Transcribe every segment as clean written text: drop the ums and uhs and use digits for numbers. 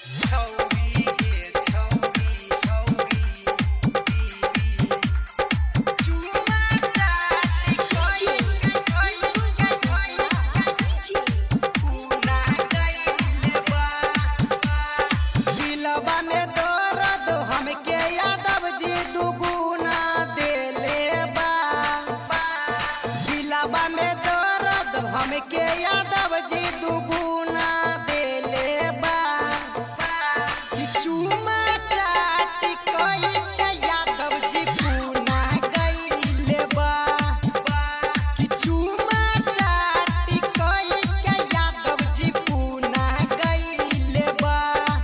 हमके यादव जी दुगुना देले बा कि चूमा चाटी कोई के यादव जी पूना गईले बा कि चूमा चाटी कोई के यादव जी पूना गईले बा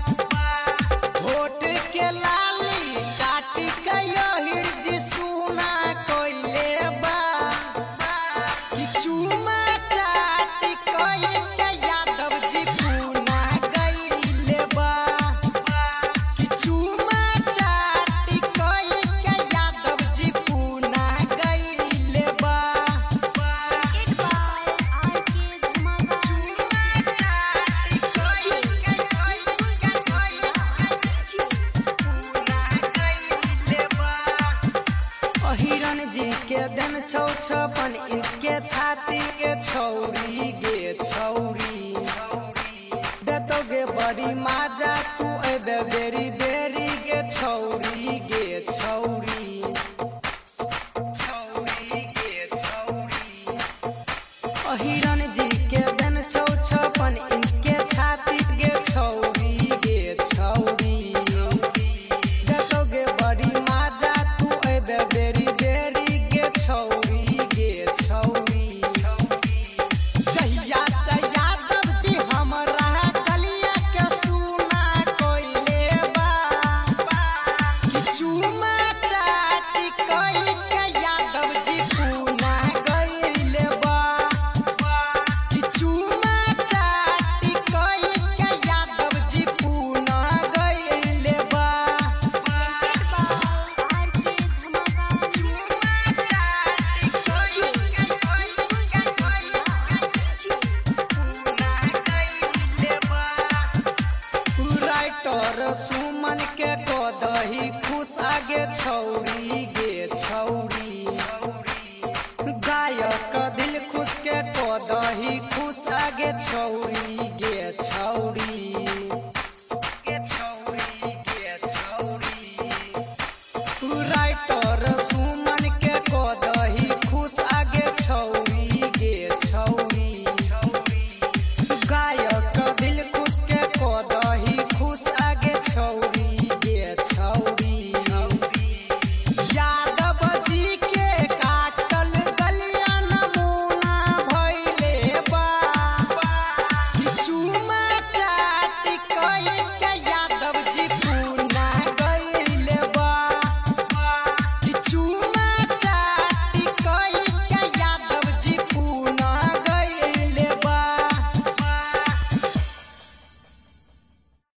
होठ के लाली चाटी के यहिर जी सुना कोइले बा कि चूमा हिरण जी के दिन 56 इंच के छाती के छौरी गे छौरी देतो गे बड़ी माजा तू एबे बेरी बेरी गे छौरी गे छौरी हिरण जी के दिन 56 इंच के छाती के छौरी गे छौरी देतो गे बड़ी माजा तू एबे बेरी बेरी गे छौरी गे छौरी कहिया से यादव जी हमरा गलिया के सुना कोइले बा कि चूमा चाटी कोई के यादव जी पूना गईले बा कि चूमा चाटी कोई के यादव जी पूना गईले बा राइटर सुमन के कदही खुश आगे छौरी गे छौरी गायक दिल खुश के कदही खुश आगे छौरी